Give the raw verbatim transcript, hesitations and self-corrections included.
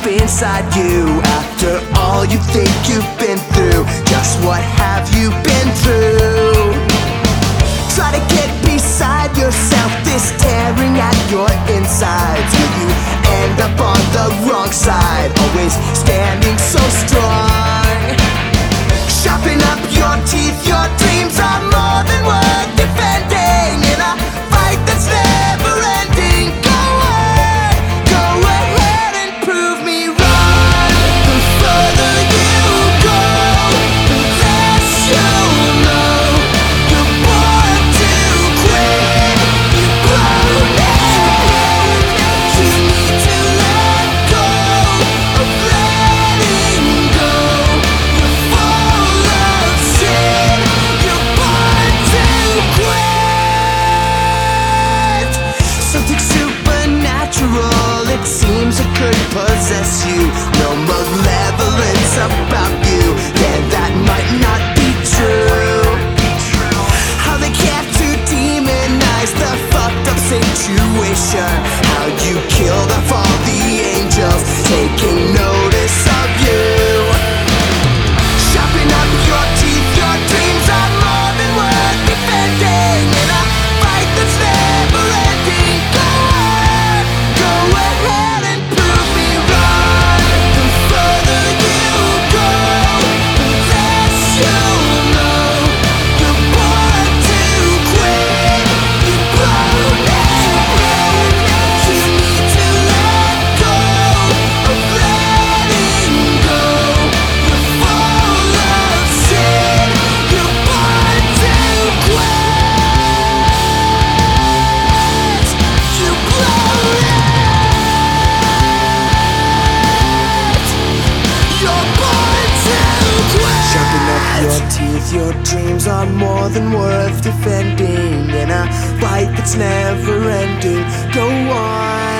inside you. After all you think you've been through, just what have you been through? Try to get beside yourself, this tearing at your insides. Will you end up on the wrong side, always standing so strong? Sharpen up your teeth, your dreams are more than worth defending. In a fight that's never ending, go on, go ahead and prove me wrong. The further you go, the less you'll know. You're born to quit, you're blown out. You need to let go of letting go. You're full of sin, you're born to quit. Something supernatural, it seems it could possess you. No malevolence about you, yeah, that might not be true. How they care to demonize the fucked up situation. How you killed off all the angels, taking notice of you. Sharpen up your teeth, your dreams are more than worth defending. In a fight that's never ending, go on, go ahead and prove me wrong. The further you go, the less you'll know. You're born to quit, you're blown out. You need to let go of letting go. You're full of sin, you're born to quit. You're blown out. You're born to quit. Sharpen up your teeth, your dreams are more than worth defending. In a fight that's never ending, go on.